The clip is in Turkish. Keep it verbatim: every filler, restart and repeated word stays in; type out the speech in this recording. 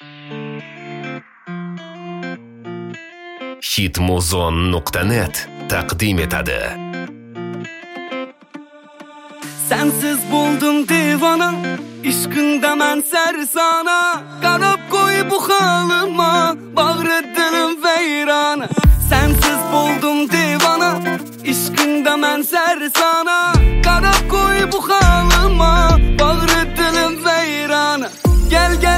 hitmuzon nuqta net taqdim etadi. Sensiz buldum divana, işkında men sersana. Qarab koy bu halıma, bağrı dilim veyrana. Sensiz buldum divana, işkında men sersana. Qarab koy bu halıma, bağrı dilim veyrana. Gel gel